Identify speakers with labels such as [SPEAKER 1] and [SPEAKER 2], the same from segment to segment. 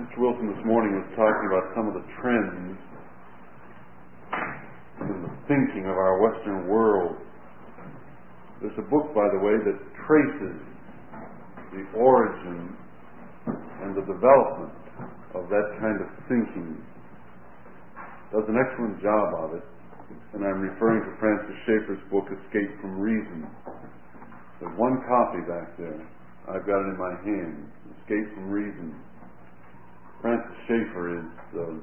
[SPEAKER 1] Mr. Wilson this morning was talking about some of the trends in the thinking of our Western world. There's a book, by the way, that traces the origin and the development of that kind of thinking. Does an excellent job of it, and I'm referring to Francis Schaeffer's book, Escape from Reason. There's one copy back there. I've got it in my hand, Escape from Reason. Francis Schaeffer is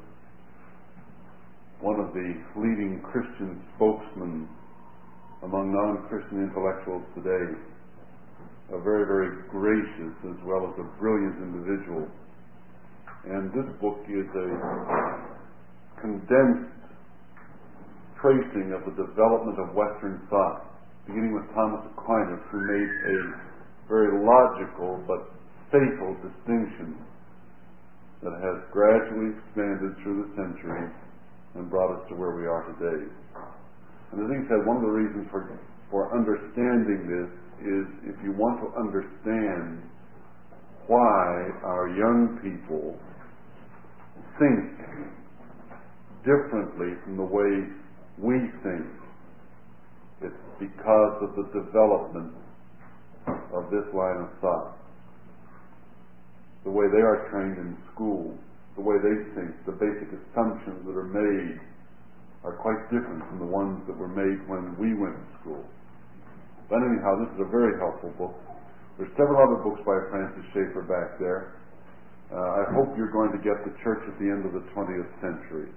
[SPEAKER 1] one of the leading Christian spokesmen among non-Christian intellectuals today. A very, very gracious as well as a brilliant individual. And this book is a condensed tracing of the development of Western thought, beginning with Thomas Aquinas, who made a very logical but fatal distinction that has gradually expanded through the centuries and brought us to where we are today. And as he said, one of the reasons for understanding this is if you want to understand why our young people think differently from the way we think, it's because of the development of this line of thought. The way they are trained in school, the way they think, the basic assumptions that are made are quite different from the ones that were made when we went to school. But anyhow, this is a very helpful book. There's several other books by Francis Schaeffer back there. I hope you're going to get The Church at the End of the 20th Century.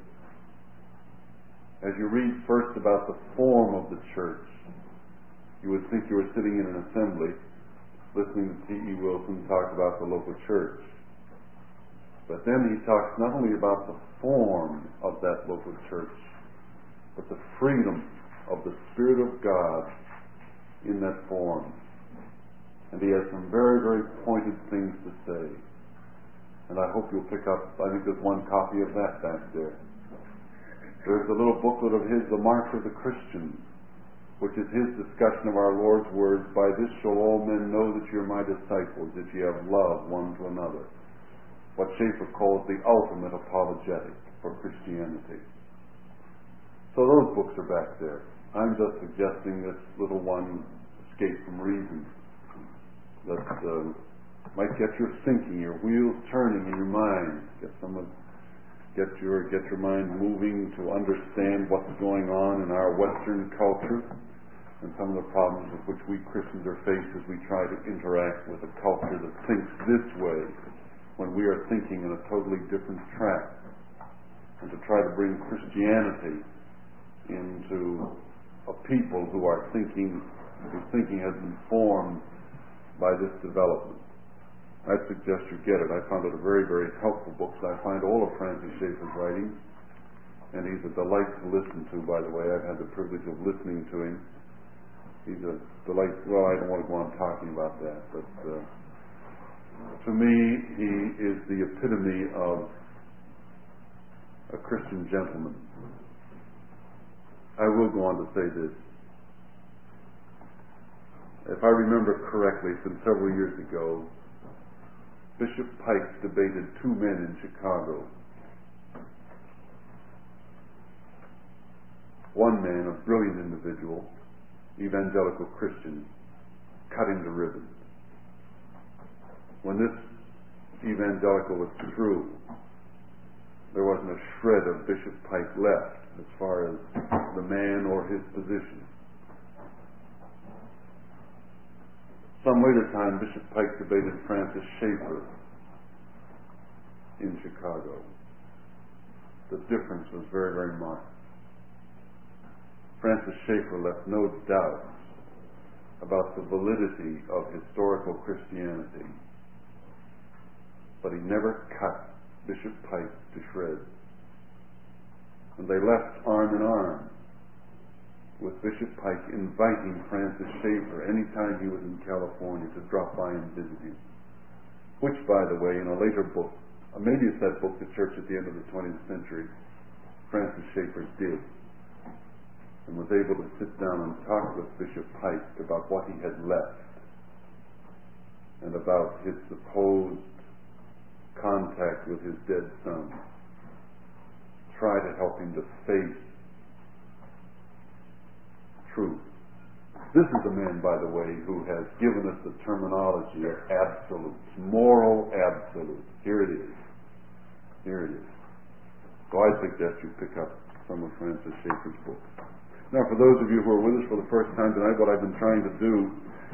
[SPEAKER 1] As you read first about the form of the church, you would think you were sitting in an assembly listening to T.E. Wilson talk about the local church. But then he talks not only about the form of that local church, but the freedom of the Spirit of God in that form. And he has some very, very pointed things to say. And I hope you'll pick up, I think there's one copy of that back there. There's a little booklet of his, The Mark of the Christian, which is his discussion of our Lord's words, "By this shall all men know that you're my disciples, if you have love one to another." What Schaeffer calls the ultimate apologetic for Christianity. So those books are back there. I'm just suggesting this little one, Escape from Reason, that might get your thinking, your wheels turning in your mind, get your mind moving to understand what's going on in our Western culture and some of the problems with which we Christians are faced as we try to interact with a culture that thinks this way when we are thinking in a totally different track, and to try to bring Christianity into a people who are thinking, whose thinking has been formed by this development. I'd suggest you get it. I found it a very, very helpful book. So I find all of Francis Schaeffer's writings, and he's a delight to listen to, by the way. I've had the privilege of listening to him. He's a delight. Well, I don't want to go on talking about that, but to me, he is the epitome of a Christian gentleman. I will go on to say this. If I remember correctly, from several years ago, Bishop Pike debated two men in Chicago. One man, a brilliant individual, evangelical Christian, cut him to ribbons. When this evangelical was through, there wasn't a shred of Bishop Pike left as far as the man or his position. Some later time, Bishop Pike debated Francis Schaeffer in Chicago. The difference was very, very marked. Francis Schaeffer left no doubt about the validity of historical Christianity, but he never cut Bishop Pike to shreds. And they left arm in arm, with Bishop Pike inviting Francis Schaeffer anytime he was in California to drop by and visit him. Which, by the way, in a later book, maybe it's that book, The Church at the End of the 20th Century, Francis Schaeffer did, and was able to sit down and talk with Bishop Pike about what he had left and about his supposed contact with his dead son. Try to help him to face truth. This is a man, by the way, who has given us the terminology of absolutes, moral absolutes. Here it is. Here it is. So I suggest you pick up some of Francis Schaeffer's books. Now, for those of you who are with us for the first time tonight, what I've been trying to do,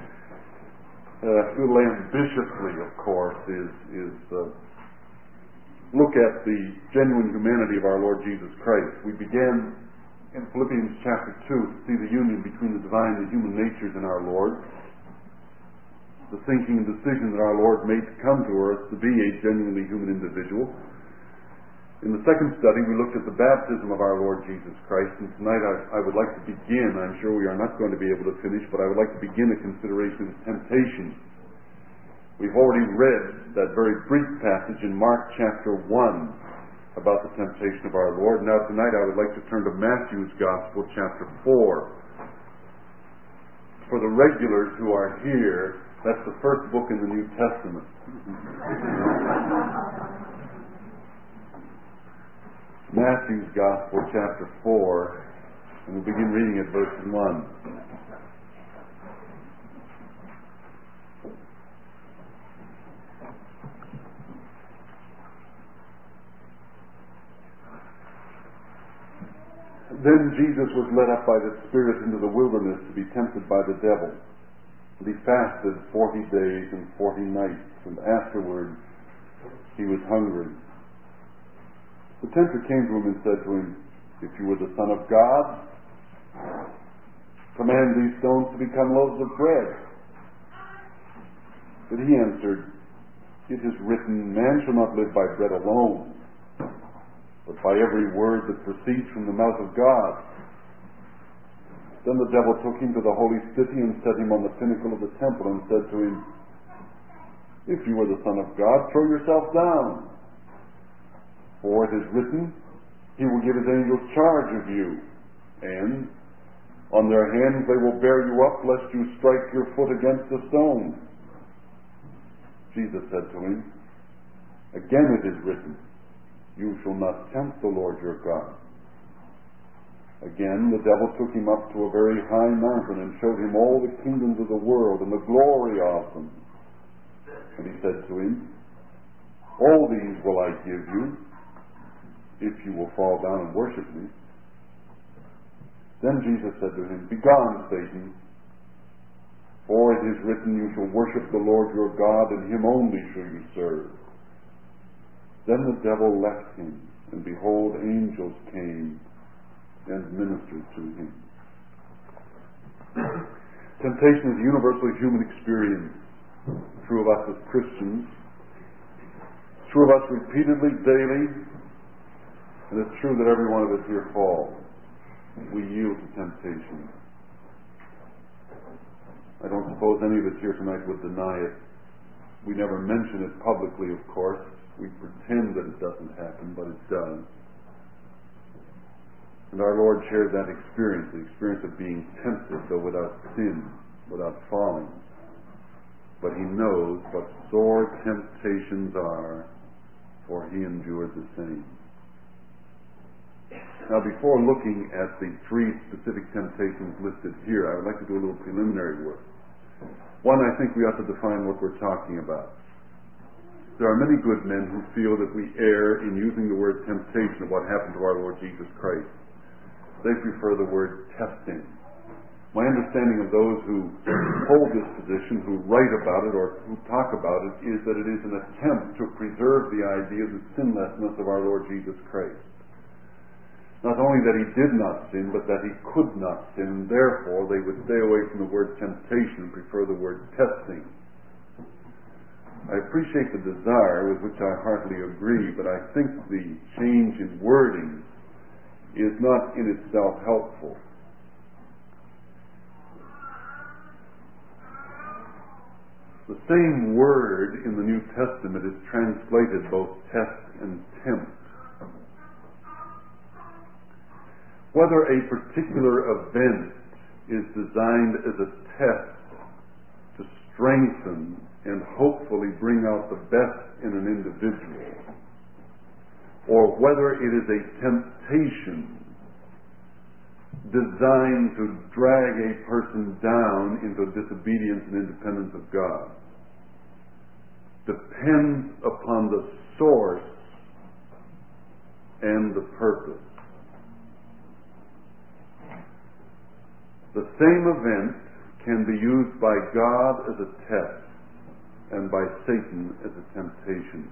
[SPEAKER 1] a little ambitiously, of course, is look at the genuine humanity of our Lord Jesus Christ. We began in Philippians chapter 2 to see the union between the divine and the human natures in our Lord, the thinking and decision that our Lord made to come to earth to be a genuinely human individual. In the second study, we looked at the baptism of our Lord Jesus Christ, and tonight I would like to begin, I'm sure we are not going to be able to finish, but I would like to begin a consideration of temptation. We've already read that very brief passage in Mark chapter 1 about the temptation of our Lord. Now tonight I would like to turn to Matthew's Gospel chapter 4. For the regulars who are here, that's the first book in the New Testament. Matthew's Gospel chapter 4, and we'll begin reading at verse 1. Then Jesus was led up by the Spirit into the wilderness to be tempted by the devil. And he fasted 40 days and 40 nights, and afterward he was hungry. The tempter came to him and said to him, "If you were the Son of God, command these stones to become loaves of bread." But he answered, "It is written, man shall not live by bread alone, but by every word that proceeds from the mouth of God." Then the devil took him to the holy city and set him on the pinnacle of the temple and said to him, "If you are the Son of God, throw yourself down. For it is written, he will give his angels charge of you, and on their hands they will bear you up, lest you strike your foot against a stone." Jesus said to him, "Again it is written, you shall not tempt the Lord your God." Again the devil took him up to a very high mountain and showed him all the kingdoms of the world and the glory of them. And he said to him, "All these will I give you, if you will fall down and worship me." Then Jesus said to him, "Begone, Satan, for it is written, you shall worship the Lord your God, and him only shall you serve." Then the devil left him, and behold, angels came and ministered to him. Temptation is a universally human experience. True of us as Christians. True of us repeatedly, daily. And it's true that every one of us here falls. We yield to temptation. I don't suppose any of us here tonight would deny it. We never mention it publicly, of course. We pretend that it doesn't happen, but it does. And our Lord shared that experience, the experience of being tempted, though without sin, without falling. But he knows what sore temptations are, for he endured the same. Now, before looking at the three specific temptations listed here, I would like to do a little preliminary work. One, I think we ought to define what we're talking about. There are many good men who feel that we err in using the word temptation of what happened to our Lord Jesus Christ. They prefer the word testing. My understanding of those who hold this position, who write about it or who talk about it, is that it is an attempt to preserve the idea of the sinlessness of our Lord Jesus Christ. Not only that he did not sin, but that he could not sin, and therefore they would stay away from the word temptation and prefer the word testing. I appreciate the desire, with which I heartily agree, but I think the change in wording is not in itself helpful. The same word in the New Testament is translated both test and tempt. Whether a particular event is designed as a test to strengthen and hopefully bring out the best in an individual or whether it is a temptation designed to drag a person down into disobedience and independence of God, depends upon the source and the purpose. The same event can be used by God as a test and by Satan as a temptation.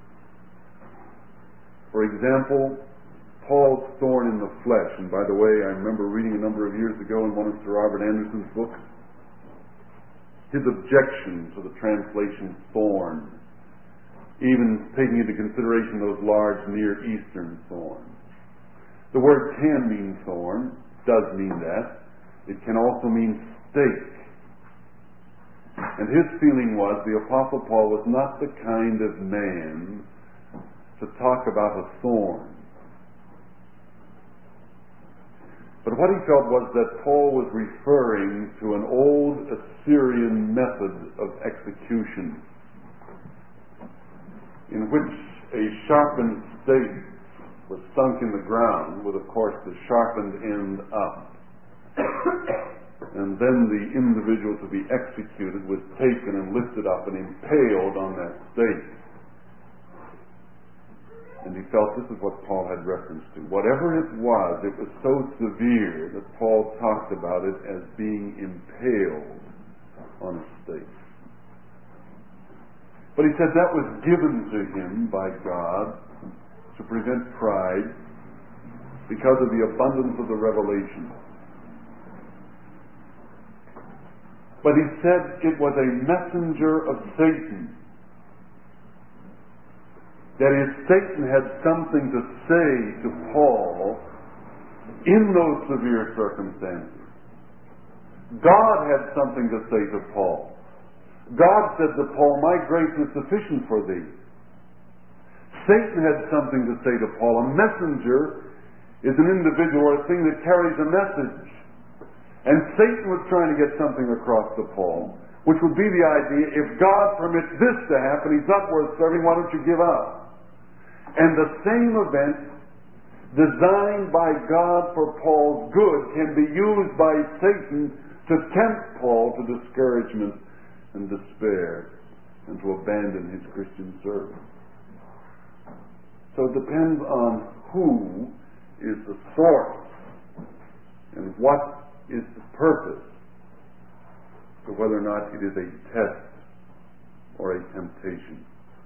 [SPEAKER 1] For example, Paul's thorn in the flesh. And by the way, I remember reading a number of years ago in one of Sir Robert Anderson's books, his objection to the translation thorn, even taking into consideration those large Near Eastern thorns. The word can mean thorn, does mean that. It can also mean stake. And his feeling was the Apostle Paul was not the kind of man to talk about a thorn. But what he felt was that Paul was referring to an old Assyrian method of execution, in which a sharpened stake was sunk in the ground with, of course, the sharpened end up. And then the individual to be executed was taken and lifted up and impaled on that stake. And he felt this is what Paul had reference to. Whatever it was so severe that Paul talked about it as being impaled on a stake. But he said that was given to him by God to prevent pride because of the abundance of the revelation. But he said it was a messenger of Satan. That is, Satan had something to say to Paul in those severe circumstances. God had something to say to Paul. God said to Paul, "My grace is sufficient for thee." Satan had something to say to Paul. A messenger is an individual or a thing that carries a message. And Satan was trying to get something across to Paul, which would be the idea, if God permits this to happen, he's not worth serving, why don't you give up? And the same event, designed by God for Paul's good, can be used by Satan to tempt Paul to discouragement and despair and to abandon his Christian service. So it depends on who is the source and what is the purpose to whether or not it is a test or a temptation.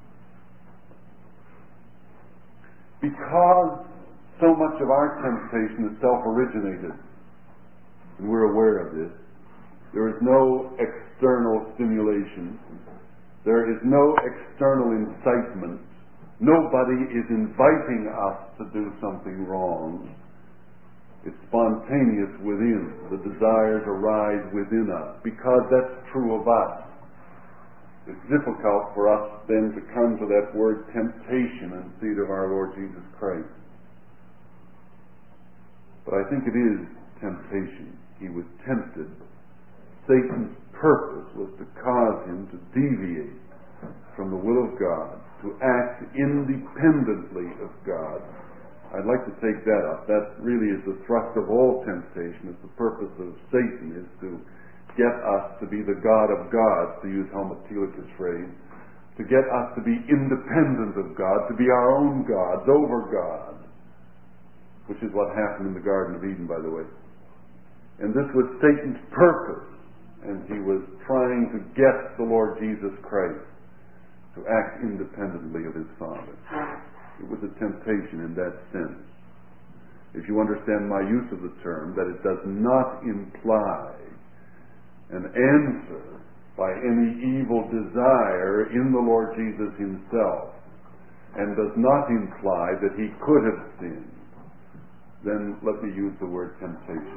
[SPEAKER 1] Because so much of our temptation is self-originated, and we're aware of this, there is no external stimulation, there is no external incitement, nobody is inviting us to do something wrong. It's spontaneous within. The desires arise within us. Because that's true of us, it's difficult for us then to come to that word temptation and see it of our Lord Jesus Christ. But I think it is temptation. He was tempted. Satan's purpose was to cause him to deviate from the will of God, to act independently of God. I'd like to take that up. That really is the thrust of all temptation. It's the purpose of Satan, is to get us to be the God of gods, to use Helmut Thielicke's phrase, to get us to be independent of God, to be our own gods over God, which is what happened in the Garden of Eden, by the way. And this was Satan's purpose, and he was trying to get the Lord Jesus Christ to act independently of his Father. It was a temptation in that sense. If you understand my use of the term, that it does not imply an answer by any evil desire in the Lord Jesus himself, and does not imply that he could have sinned, then let me use the word temptation.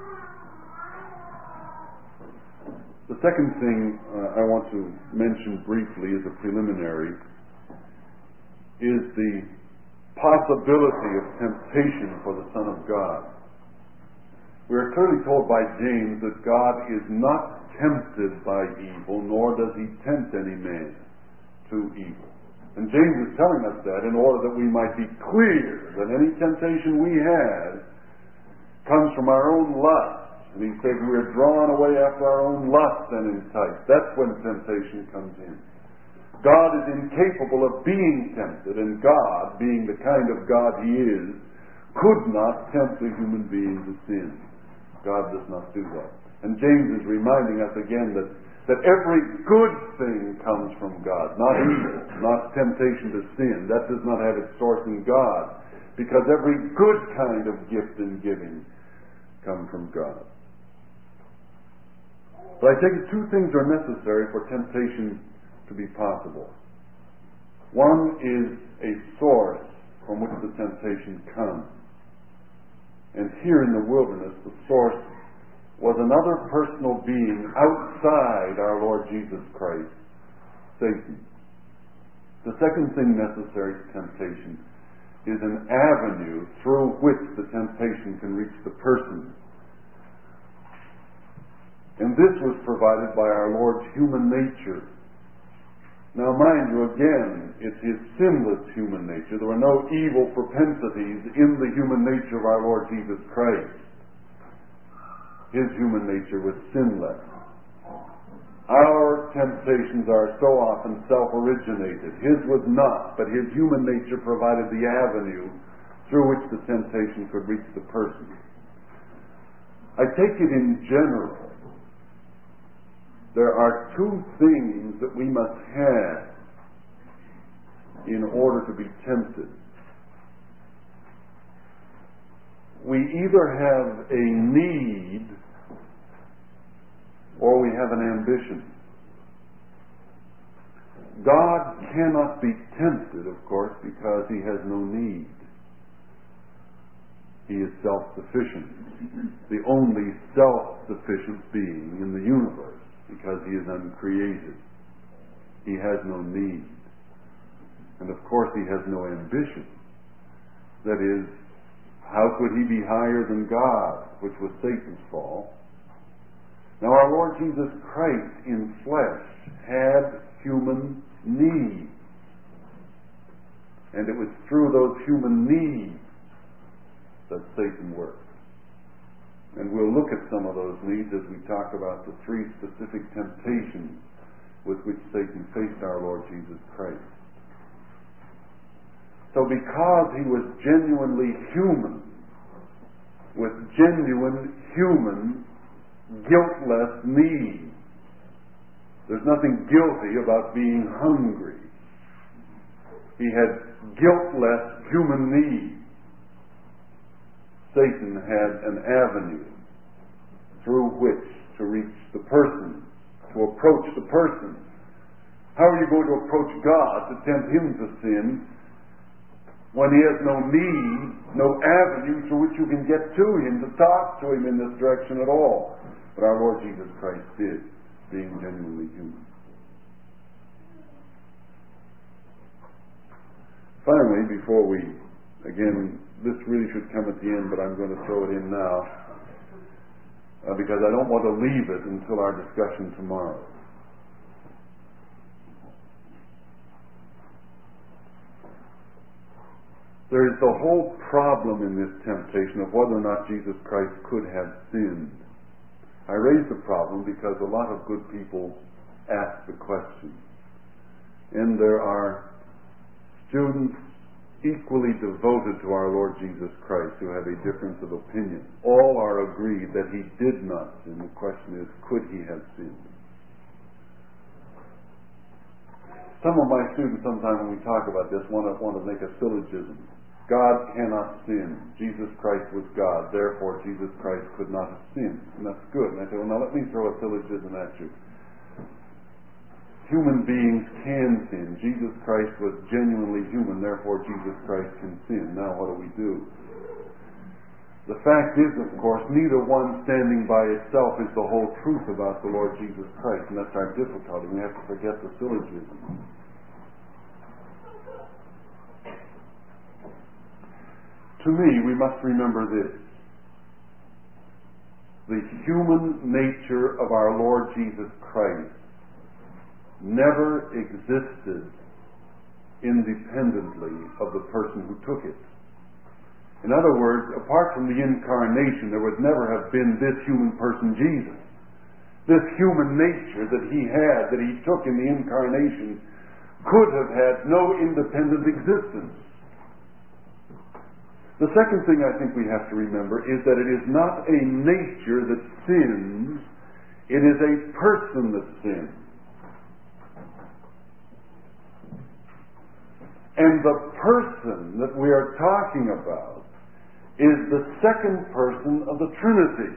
[SPEAKER 1] The second thing I want to mention briefly as a preliminary is the possibility of temptation for the Son of God. We are clearly told by James that God is not tempted by evil, nor does he tempt any man to evil. And James is telling us that in order that we might be clear that any temptation we had comes from our own lust. And he says we're drawn away after our own lust and enticed. That's when temptation comes in. God is incapable of being tempted, and God, being the kind of God He is, could not tempt a human being to sin. God does not do that. And James is reminding us again that every good thing comes from God, not evil, not temptation to sin. That does not have its source in God, because every good kind of gift and giving comes from God. But I take it two things are necessary for temptation to be possible. One is a source from which the temptation comes. And here in the wilderness, the source was another personal being outside our Lord Jesus Christ, Satan. The second thing necessary to temptation is an avenue through which the temptation can reach the person. And this was provided by our Lord's human nature. Now mind you, again, it's His sinless human nature. There were no evil propensities in the human nature of our Lord Jesus Christ. His human nature was sinless. Our temptations are so often self-originated. His was not, but His human nature provided the avenue through which the temptation could reach the person. I take it in general, there are two things that we must have in order to be tempted. We either have a need or we have an ambition. God cannot be tempted, of course, because He has no need. He is self-sufficient, the only self-sufficient being in the universe, because He is uncreated. He has no need. And of course He has no ambition. That is, how could He be higher than God, which was Satan's fall? Now our Lord Jesus Christ in flesh had human needs. And it was through those human needs that Satan worked. And we'll look at some of those needs as we talk about the three specific temptations with which Satan faced our Lord Jesus Christ. So because He was genuinely human, with genuine human, guiltless needs, there's nothing guilty about being hungry. He had guiltless human needs. Satan had an avenue through which to reach the person, to approach the person. How are you going to approach God to tempt Him to sin when He has no need, no avenue through which you can get to Him, to talk to Him in this direction at all? But our Lord Jesus Christ did, being genuinely human. Finally, before we, again, this really should come at the end, but I'm going to throw it in now because I don't want to leave it until our discussion tomorrow. There is the whole problem in this temptation of whether or not Jesus Christ could have sinned. I raise the problem because a lot of good people ask the question. And there are students equally devoted to our Lord Jesus Christ who have a difference of opinion. All are agreed that He did not sin. The question is, could He have sinned? Some of my students, sometimes when we talk about this, want to make a syllogism. God cannot sin. Jesus Christ was God. Therefore, Jesus Christ could not have sinned. And that's good. And I say, well, now let me throw a syllogism at you. Human beings can sin. Jesus Christ was genuinely human. Therefore, Jesus Christ can sin. Now, what do we do? The fact is, of course, neither one standing by itself is the whole truth about the Lord Jesus Christ. And that's our difficulty. We have to forget the syllogism. To me, we must remember this. The human nature of our Lord Jesus Christ never existed independently of the person who took it. In other words, apart from the incarnation, there would never have been this human person, Jesus. This human nature that he had, that he took in the incarnation, could have had no independent existence. The second thing I think we have to remember is that it is not a nature that sins, it is a person that sins. And the person that we are talking about is the second person of the Trinity.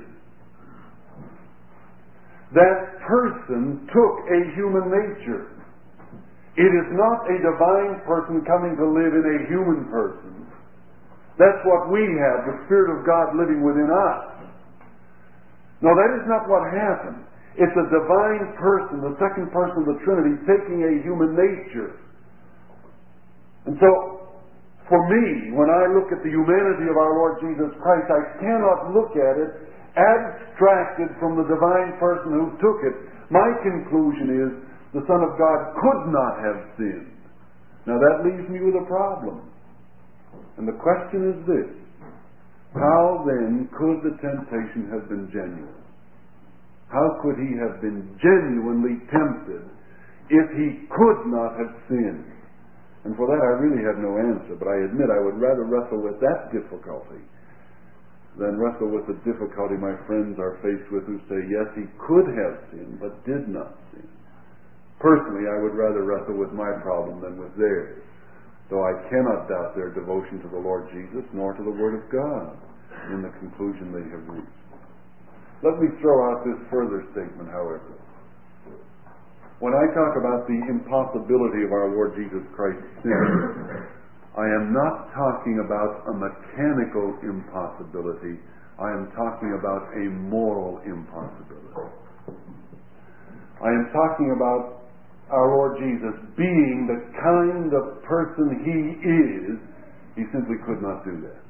[SPEAKER 1] That person took a human nature. It is not a divine person coming to live in a human person. That's what we have, the Spirit of God living within us. No, that is not what happened. It's a divine person, the second person of the Trinity, taking a human nature. And so, for me, when I look at the humanity of our Lord Jesus Christ, I cannot look at it abstracted from the divine person who took it. My conclusion is the Son of God could not have sinned. Now that leaves me with a problem. And the question is this: how then could the temptation have been genuine? How could he have been genuinely tempted if he could not have sinned? And for that I really have no answer, but I admit I would rather wrestle with that difficulty than wrestle with the difficulty my friends are faced with who say, yes, he could have sinned, but did not sin. Personally, I would rather wrestle with my problem than with theirs, though I cannot doubt their devotion to the Lord Jesus nor to the Word of God in the conclusion they have reached. Let me throw out this further statement, however. When I talk about the impossibility of our Lord Jesus Christ's sin, I am not talking about a mechanical impossibility. I am talking about a moral impossibility. I am talking about our Lord Jesus being the kind of person he is. He simply could not do that.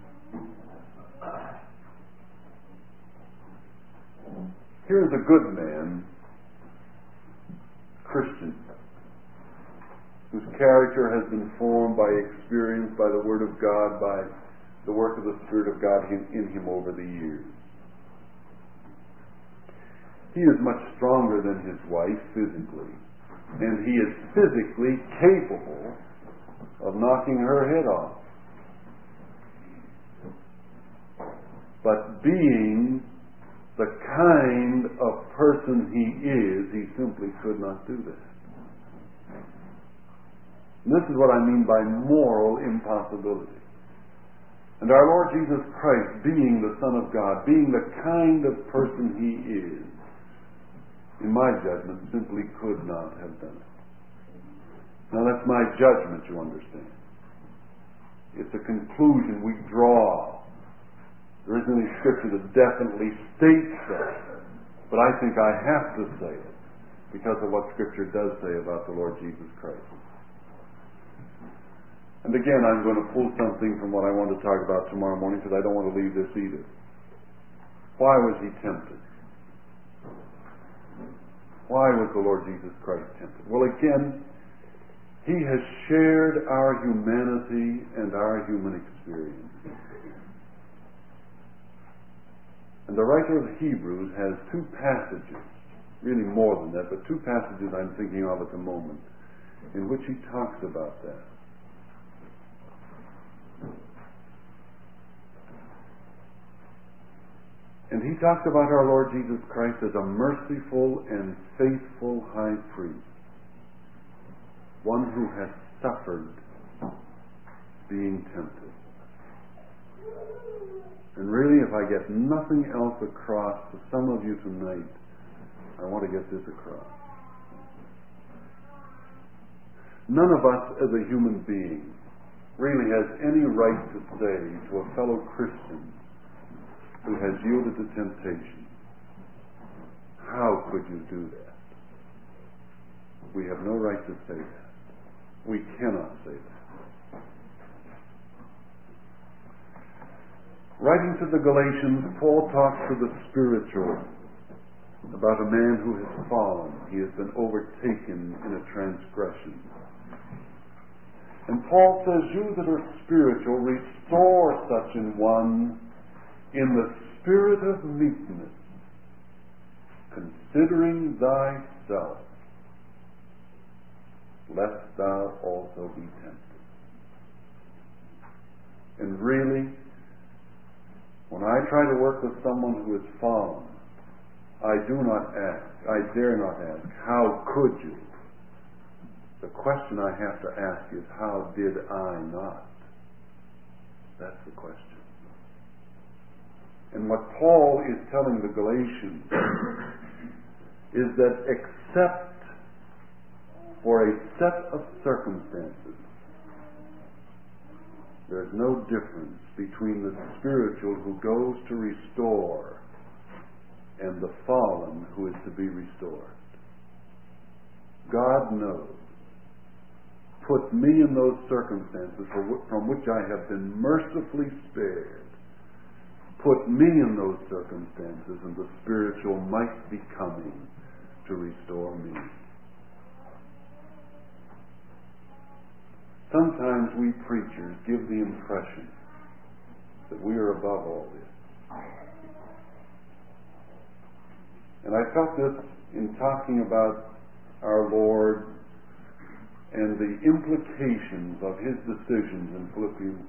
[SPEAKER 1] Here is a good man, Christian, whose character has been formed by experience, by the Word of God, by the work of the Spirit of God in him over the years. He is much stronger than his wife physically, and he is physically capable of knocking her head off. But being the kind of person he is, he simply could not do that. And this is what I mean by moral impossibility. And our Lord Jesus Christ, being the Son of God, being the kind of person he is, in my judgment, simply could not have done it. Now that's my judgment, you understand. It's a conclusion we draw. There isn't any scripture that definitely states that, but I think I have to say it because of what Scripture does say about the Lord Jesus Christ. And again, I'm going to pull something from what I want to talk about tomorrow morning because I don't want to leave this either. Why was he tempted? Why was the Lord Jesus Christ tempted? Well, again, he has shared our humanity and our human experience. And the writer of Hebrews has two passages, really more than that, but two passages I'm thinking of at the moment, in which he talks about that. And he talks about our Lord Jesus Christ as a merciful and faithful high priest, one who has suffered being tempted. And really, if I get nothing else across to some of you tonight, I want to get this across. None of us as a human being really has any right to say to a fellow Christian who has yielded to temptation, how could you do that? We have no right to say that. We cannot say that. Writing to the Galatians, Paul talks to the spiritual about a man who has fallen. He has been overtaken in a transgression. And Paul says, you that are spiritual, restore such an one in the spirit of meekness, considering thyself, lest thou also be tempted. And really, when I try to work with someone who is fallen, I do not ask, I dare not ask, how could you? The question I have to ask is, how did I not? That's the question. And what Paul is telling the Galatians is that except for a set of circumstances, there's no difference between the spiritual who goes to restore and the fallen who is to be restored. God knows. Put me in those circumstances from which I have been mercifully spared. Put me in those circumstances, and the spiritual might be coming to restore me. Sometimes we preachers give the impression that we are above all this. And I felt this in talking about our Lord and the implications of His decisions in Philippians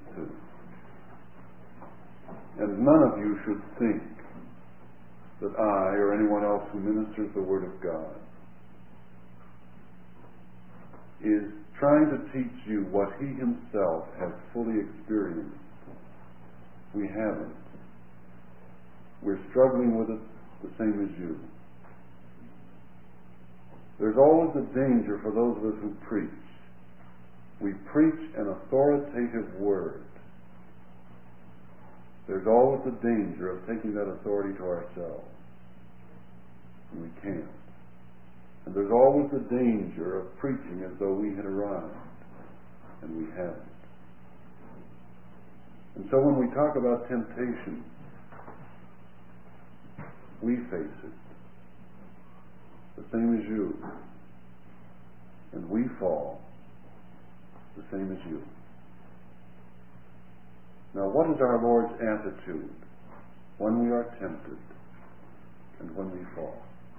[SPEAKER 1] 2. And none of you should think that I or anyone else who ministers the Word of God is trying to teach you what He Himself has fully experienced. We haven't. We're struggling with it the same as you. There's always a danger for those of us who preach. We preach an authoritative word. There's always a danger of taking that authority to ourselves. And we can't. And there's always a danger of preaching as though we had arrived. And we haven't. And so when we talk about temptation, we face it. The same as you. And we fall the same as you. Now, what is our Lord's attitude when we are tempted and when we fall?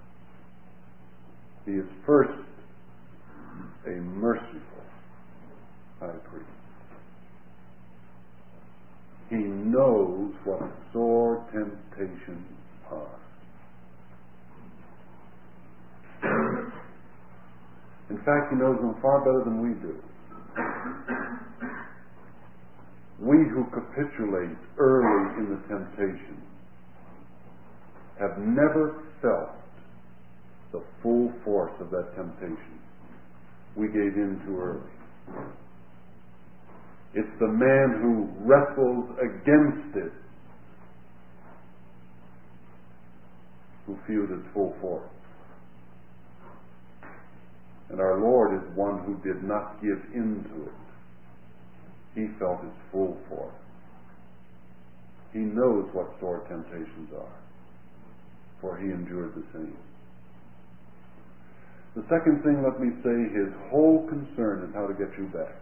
[SPEAKER 1] He is first a merciful high priest. He knows what sore temptations are. In fact, He knows them far better than we do. We who capitulate early in the temptation have never felt the full force of that temptation. We gave in too early. It's the man who wrestles against it who feels its full force. And our Lord is one who did not give in to it. He felt its full force. He knows what sore temptations are, for He endured the same. The second thing, let me say, His whole concern is how to get you back.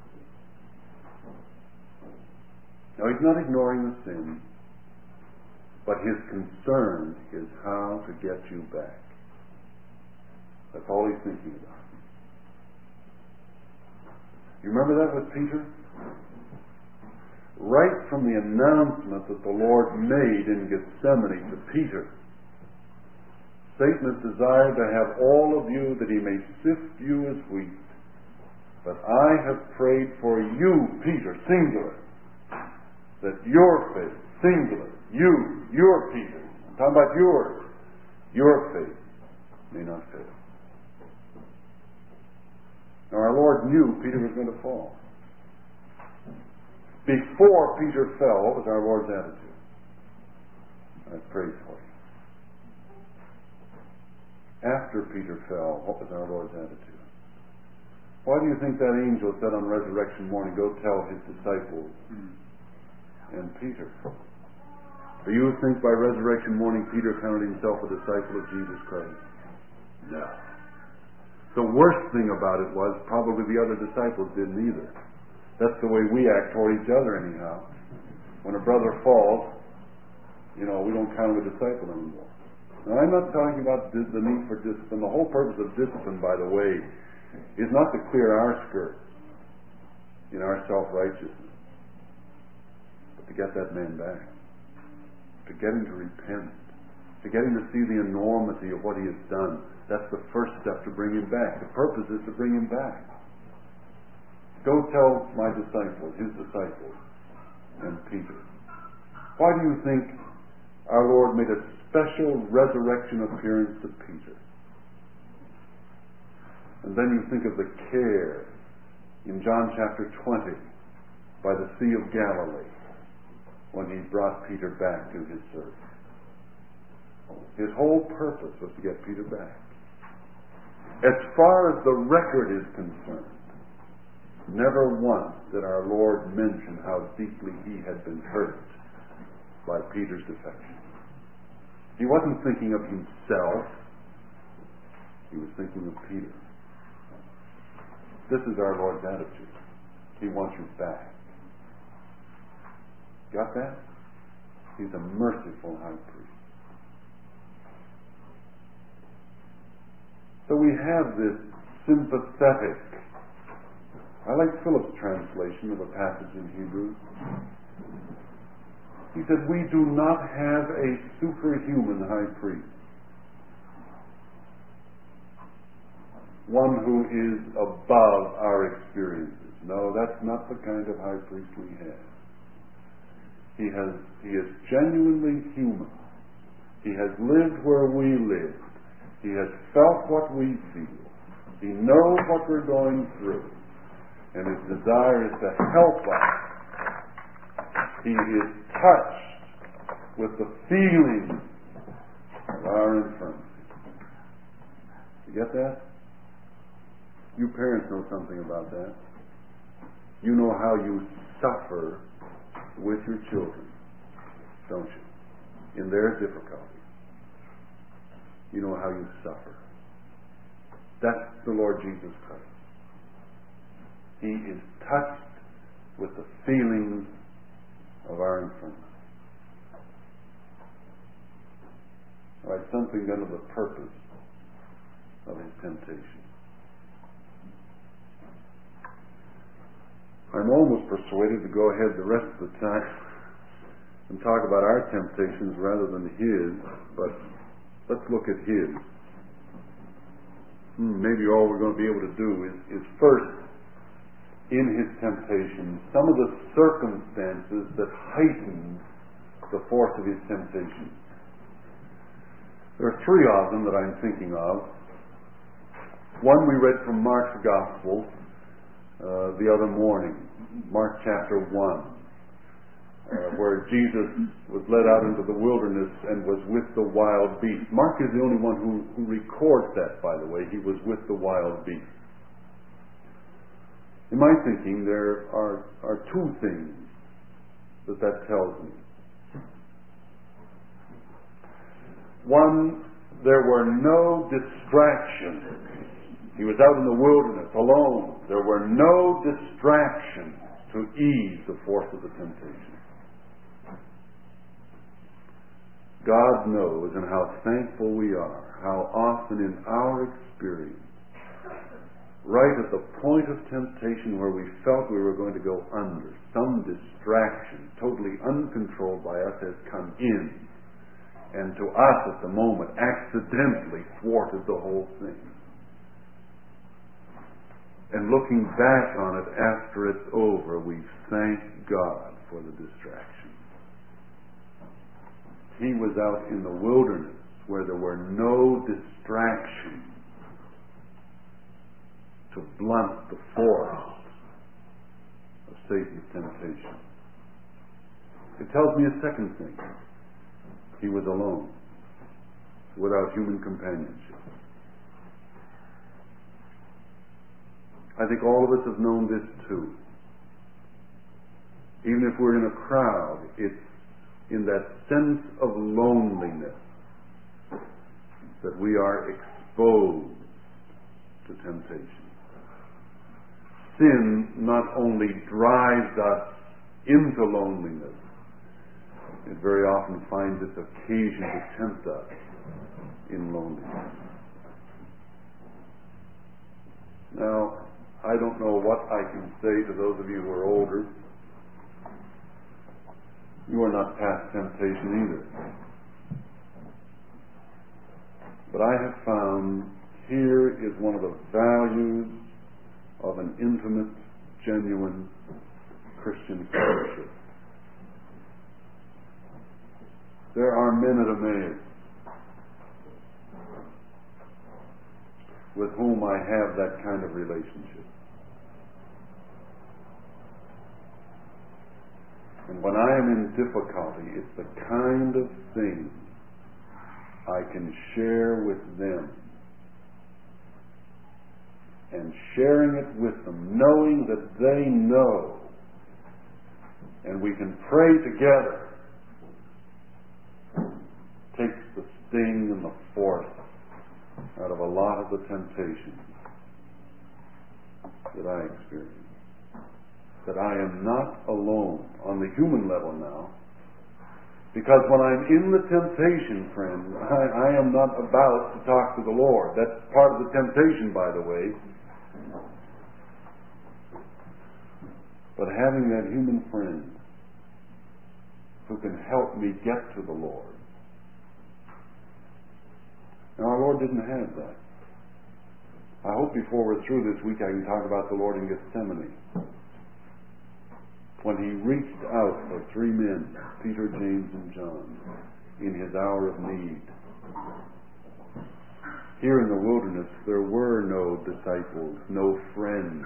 [SPEAKER 1] Now, He's not ignoring the sin, but His concern is how to get you back. That's all He's thinking about. You remember that with Peter? Right from the announcement that the Lord made in Gethsemane to Peter, Satan has desired to have all of you that he may sift you as wheat. But I have prayed for you, Peter, singular, that your faith, singular, your Peter, I'm talking about yours, your faith may not fail. Now our Lord knew Peter was going to fall. Before Peter fell, what was our Lord's attitude? I prayed for you. After Peter fell, what was our Lord's attitude? Why do you think that angel said on resurrection morning, go tell his disciples and Peter? Do you think by resurrection morning Peter counted himself a disciple of Jesus Christ? No. The worst thing about it was probably the other disciples didn't either. That's the way we act toward each other anyhow. When a brother falls, we don't count him a disciple anymore. Now, I'm not talking about the need for discipline. The whole purpose of discipline, by the way, is not to clear our skirts in our self-righteousness, but to get that man back, to get him to repent, to get him to see the enormity of what he has done. That's the first step to bring him back. The purpose is to bring him back. Go tell my disciples, his disciples, and Peter. Why do you think our Lord made a special resurrection appearance to Peter? And then you think of the care in John chapter 20 by the Sea of Galilee when he brought Peter back to his service. His whole purpose was to get Peter back. As far as the record is concerned, never once did our Lord mention how deeply he had been hurt by Peter's defection. He wasn't thinking of himself. He was thinking of Peter. This is our Lord's attitude. He wants you back. Got that? He's a merciful high priest. So we have this sympathetic. I like Philip's translation of a passage in Hebrews. He said, we do not have a superhuman high priest. One who is above our experiences. No, that's not the kind of high priest we have. He is genuinely human. He has lived where we live. He has felt what we feel. He knows what we're going through. And his desire is to help us. He is touched with the feeling of our infirmity. You get that? You parents know something about that. You know how you suffer with your children, don't you? In their difficulties. You know how you suffer. That's the Lord Jesus Christ. He is touched with the feelings of our infirmity. All right, something then of the purpose of his temptation. I'm almost persuaded to go ahead the rest of the time and talk about our temptations rather than his, but let's look at his. Maybe all we're going to be able to do is first, in his temptation, some of the circumstances that heightened the force of his temptation. There are three of them that I'm thinking of. One we read from Mark's Gospel the other morning, Mark chapter 1, where Jesus was led out into the wilderness and was with the wild beasts. Mark is the only one who records that, by the way. He was with the wild beasts. In my thinking, there are two things that tells me. One, there were no distractions. He was out in the wilderness alone. There were no distractions to ease the force of the temptation. God knows, and how thankful we are, how often in our experience, right at the point of temptation where we felt we were going to go under, some distraction, totally uncontrolled by us, has come in, and to us at the moment accidentally thwarted the whole thing. And looking back on it after it's over, we thank God for the distraction. He was out in the wilderness where there were no distractions to blunt the force of Satan's temptation. It tells me a second thing. He was alone, without human companionship. I think all of us have known this too. Even if we're in a crowd, it's in that sense of loneliness that we are exposed to temptation. sin not only drives us into loneliness, it very often finds its occasion to tempt us in loneliness. Now, I don't know what I can say to those of you who are older. You are not past temptation either. But I have found here is one of the values of an intimate, genuine Christian fellowship. There are men at Emmaus with whom I have that kind of relationship. And when I am in difficulty, it's the kind of thing I can share with them. And sharing it with them, knowing that they know, and we can pray together, takes the sting and the force out of a lot of the temptations that I experience. That I am not alone on the human level now, because when I'm in the temptation, friends, I am not about to talk to the Lord. That's part of the temptation, by the way. But having that human friend who can help me get to the Lord. Now, our Lord didn't have that. I hope before we're through this week I can talk about the Lord in Gethsemane. When he reached out for three men, Peter, James, and John, in his hour of need. Here in the wilderness, there were no disciples, no friends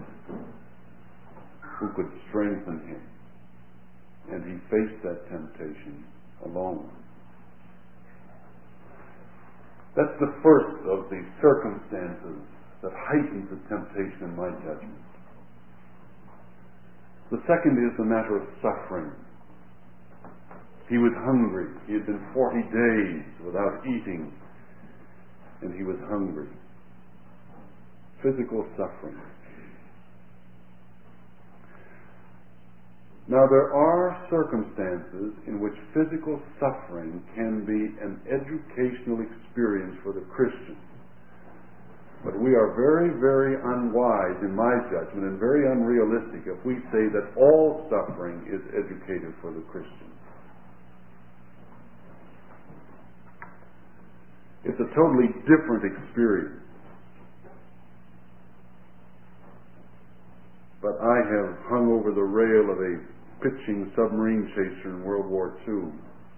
[SPEAKER 1] who could strengthen him. And he faced that temptation alone. That's the first of the circumstances that heightens the temptation in my judgment. The second is the matter of suffering. He was hungry. He had been 40 days without eating, and he was hungry. Physical suffering. Now, there are circumstances in which physical suffering can be an educational experience for the Christian. But we are very, very unwise, in my judgment, and very unrealistic if we say that all suffering is educative for the Christian. It's a totally different experience. But I have hung over the rail of a pitching submarine chaser in World War II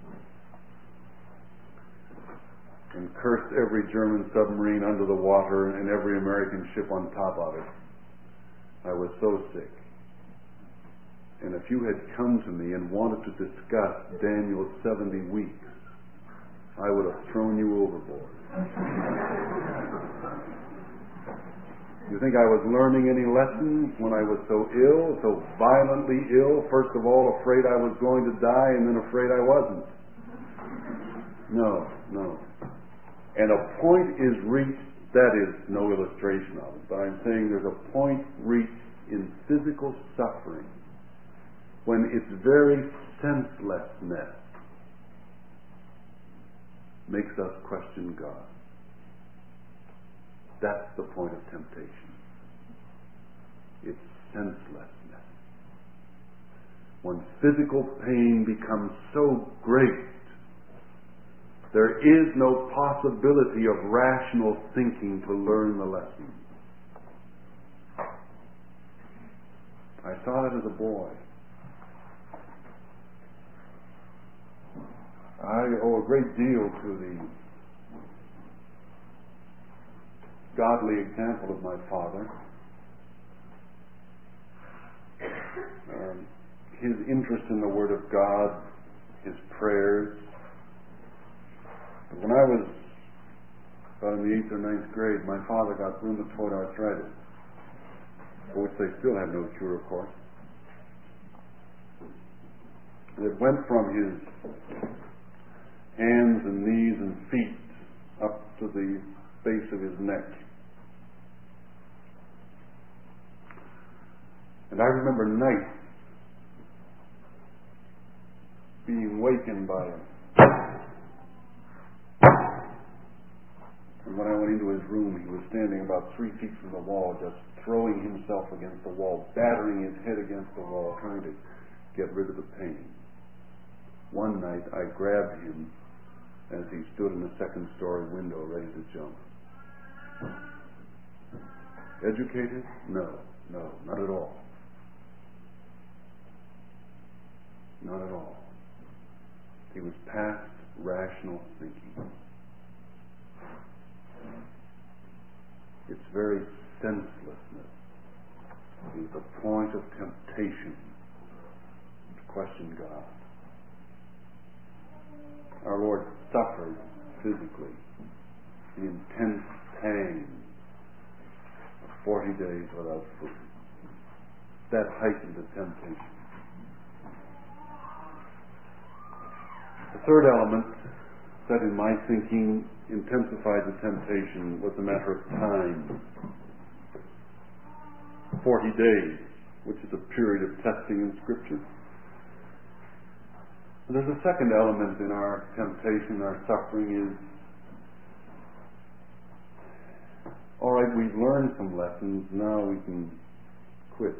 [SPEAKER 1] and cursed every German submarine under the water and every American ship on top of it. I was so sick. And if you had come to me and wanted to discuss Daniel's 70 weeks, I would have thrown you overboard. You think I was learning any lessons when I was so ill, so violently ill? First of all, afraid I was going to die, and then afraid I wasn't. No. And a point is reached, that is no illustration of it, but I'm saying there's a point reached in physical suffering when its very senselessness makes us question God. That's the point of temptation. It's senselessness. When physical pain becomes so great, there is no possibility of rational thinking to learn the lesson. I saw it as a boy. I owe a great deal to the godly example of my father. His interest in the Word of God, his prayers. When I was about in the 8th or 9th grade, my father got rheumatoid arthritis, for which they still have no cure, of course. And it went from his hands and knees and feet up to the base of his neck. And I remember nights being wakened by him. And when I went into his room, he was standing about 3 feet from the wall, just throwing himself against the wall, battering his head against the wall, trying to get rid of the pain. One night, I grabbed him as he stood in the second-story window ready to jump. Educated? No, not at all. Not at all. He was past rational thinking. Its very senselessness is the point of temptation to question God. Our Lord suffered physically the intense pain of 40 days without food. That heightened the temptation. The third element that in my thinking intensified the temptation was a matter of time. 40 days, which is a period of testing in Scripture. And there's a second element in our temptation, our suffering is, all right, we've learned some lessons, now we can quit.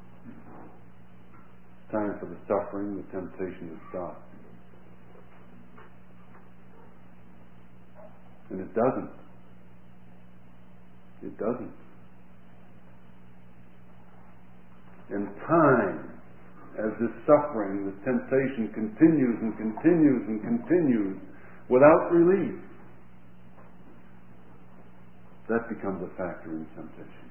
[SPEAKER 1] It's time for the suffering, the temptation to stop. And it doesn't. It doesn't. And time, as this suffering, this temptation continues and continues and continues without relief, that becomes a factor in temptation.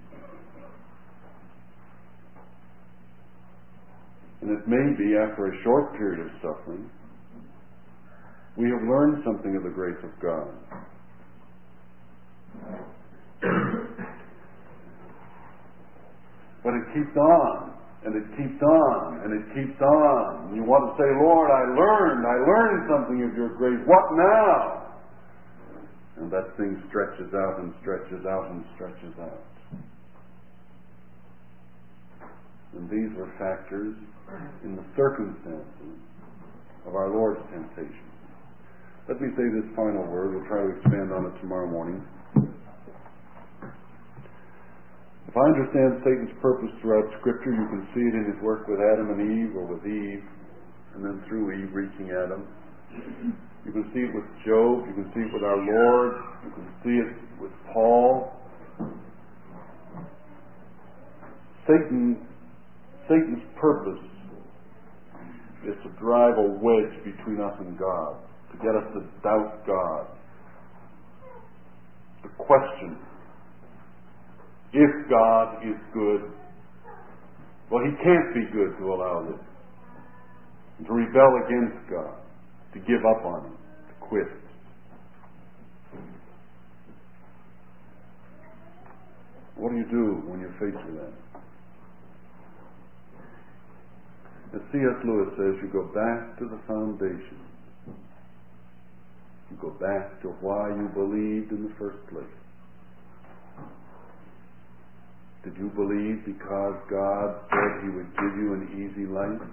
[SPEAKER 1] And it may be after a short period of suffering, we have learned something of the grace of God. But it keeps on, and it keeps on, and it keeps on. And you want to say, Lord, I learned something of your grace. What now? And that thing stretches out and stretches out and stretches out. And these were factors in the circumstances of our Lord's temptation. Let me say this final word. We'll try to expand on it tomorrow morning. If I understand Satan's purpose throughout Scripture, you can see it in his work with Adam and Eve, or with Eve, and then through Eve reaching Adam. You can see it with Job. You can see it with our Lord. You can see it with Paul. Satan's purpose is to drive a wedge between us and God, to get us to doubt God, to question if God is good. Well, he can't be good to allow this. And to rebel against God, to give up on him, to quit. What do you do when you're faced with that? As C.S. Lewis says, you go back to the foundation. You go back to why you believed in the first place. Did you believe because God said he would give you an easy life?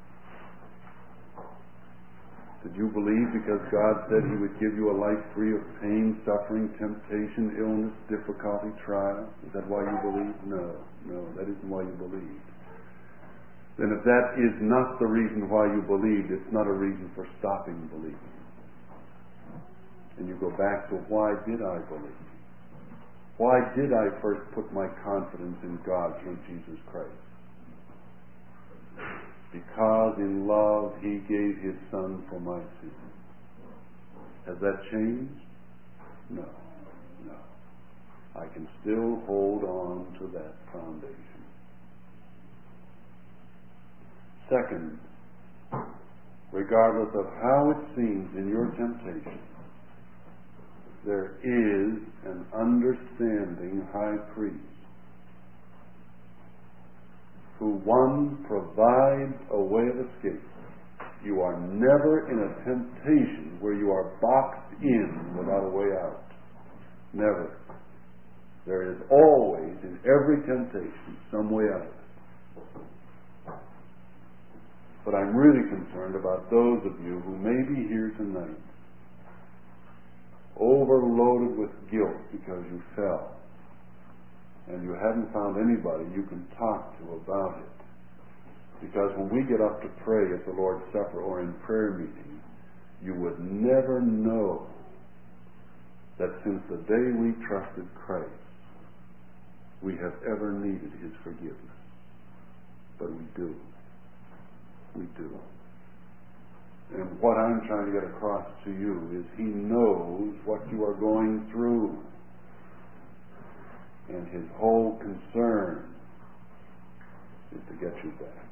[SPEAKER 1] Did you believe because God said he would give you a life free of pain, suffering, temptation, illness, difficulty, trial? Is that why you believed? No, that isn't why you believed. Then if that is not the reason why you believed, it's not a reason for stopping believing. And you go back to, why did I believe? Why did I first put my confidence in God through Jesus Christ? Because in love he gave his Son for my sins. Has that changed? No. I can still hold on to that foundation. Second, regardless of how it seems in your temptation, there is an understanding high priest who, one, provides a way of escape. You are never in a temptation where you are boxed in without a way out. Never. There is always, in every temptation, some way out. But I'm really concerned about those of you who may be here tonight overloaded with guilt because you fell and you haven't found anybody you can talk to about it. Because when we get up to pray at the Lord's Supper or in prayer meeting, you would never know that since the day we trusted Christ, we have ever needed His forgiveness. But we do. We do. And what I'm trying to get across to you is He knows what you are going through. And His whole concern is to get you back.